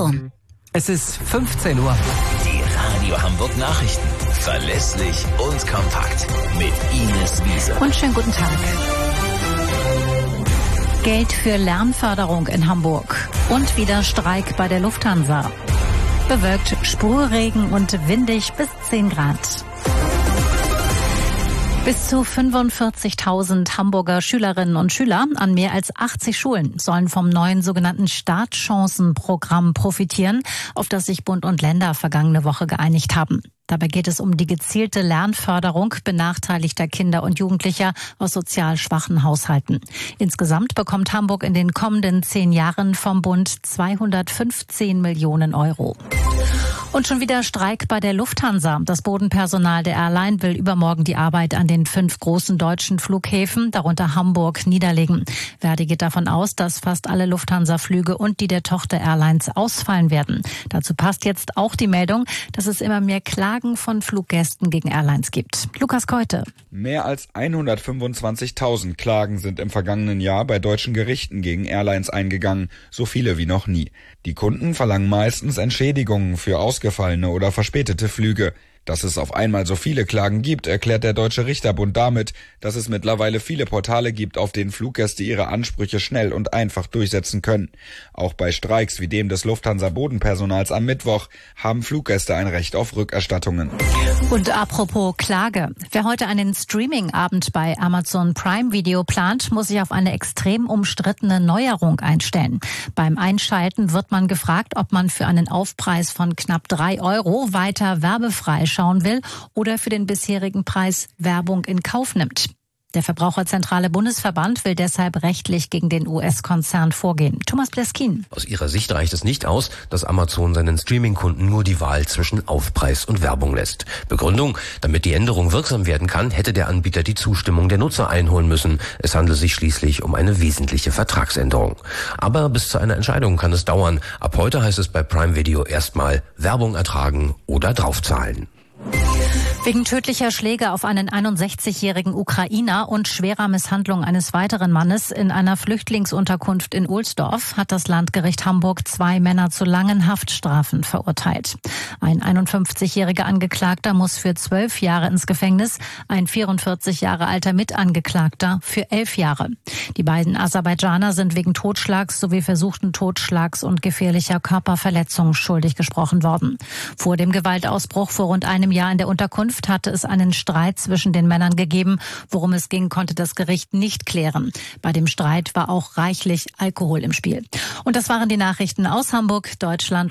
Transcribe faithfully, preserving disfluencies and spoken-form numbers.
Uhr. Es ist fünfzehn Uhr. Die Radio Hamburg Nachrichten. Verlässlich und kompakt. Mit Ines Wiese. Und schönen guten Tag. Geld für Lernförderung in Hamburg. Und wieder Streik bei der Lufthansa. Bewölkt, Sprühregen und windig bis zehn Grad. Bis zu fünfundvierzigtausend Hamburger Schülerinnen und Schüler an mehr als achtzig Schulen sollen vom neuen sogenannten Startchancenprogramm profitieren, auf das sich Bund und Länder vergangene Woche geeinigt haben. Dabei geht es um die gezielte Lernförderung benachteiligter Kinder und Jugendlicher aus sozial schwachen Haushalten. Insgesamt bekommt Hamburg in den kommenden zehn Jahren vom Bund zweihundertfünfzehn Millionen Euro. Und schon wieder Streik bei der Lufthansa. Das Bodenpersonal der Airline will übermorgen die Arbeit an den fünf großen deutschen Flughäfen, darunter Hamburg, niederlegen. Verdi geht davon aus, dass fast alle Lufthansa-Flüge und die der Tochter-Airlines ausfallen werden. Dazu passt jetzt auch die Meldung, dass es immer mehr Klagen von Fluggästen gegen Airlines gibt. Lukas Keute. Mehr als hundertfünfundzwanzigtausend Klagen sind im vergangenen Jahr bei deutschen Gerichten gegen Airlines eingegangen, so viele wie noch nie. Die Kunden verlangen meistens Entschädigungen für ausgefallene oder verspätete Flüge. Dass es auf einmal so viele Klagen gibt, erklärt der Deutsche Richterbund damit, dass es mittlerweile viele Portale gibt, auf denen Fluggäste ihre Ansprüche schnell und einfach durchsetzen können. Auch bei Streiks wie dem des Lufthansa-Bodenpersonals am Mittwoch haben Fluggäste ein Recht auf Rückerstattungen. Und apropos Klage. Wer heute einen Streaming-Abend bei Amazon Prime Video plant, muss sich auf eine extrem umstrittene Neuerung einstellen. Beim Einschalten wird man gefragt, ob man für einen Aufpreis von knapp drei Euro weiter werbefrei schauen will oder für den bisherigen Preis Werbung in Kauf nimmt. Der Verbraucherzentrale Bundesverband will deshalb rechtlich gegen den U S-Konzern vorgehen. Thomas Bleskin. Aus ihrer Sicht reicht es nicht aus, dass Amazon seinen Streaming-Kunden nur die Wahl zwischen Aufpreis und Werbung lässt. Begründung: Damit die Änderung wirksam werden kann, hätte der Anbieter die Zustimmung der Nutzer einholen müssen. Es handelt sich schließlich um eine wesentliche Vertragsänderung. Aber bis zu einer Entscheidung kann es dauern. Ab heute heißt es bei Prime Video erstmal Werbung ertragen oder draufzahlen. Wegen tödlicher Schläge auf einen einundsechzigjährigen Ukrainer und schwerer Misshandlung eines weiteren Mannes in einer Flüchtlingsunterkunft in Ohlsdorf hat das Landgericht Hamburg zwei Männer zu langen Haftstrafen verurteilt. Ein einundfünfzigjähriger Angeklagter muss für zwölf Jahre ins Gefängnis, ein vierundvierzig Jahre alter Mitangeklagter für elf Jahre. Die beiden Aserbaidschaner sind wegen Totschlags sowie versuchten Totschlags und gefährlicher Körperverletzung schuldig gesprochen worden. Vor dem Gewaltausbruch vor rund einem Jahr in der Unterkunft hatte es einen Streit zwischen den Männern gegeben. Worum es ging, konnte das Gericht nicht klären. Bei dem Streit war auch reichlich Alkohol im Spiel. Und das waren die Nachrichten aus Hamburg, Deutschland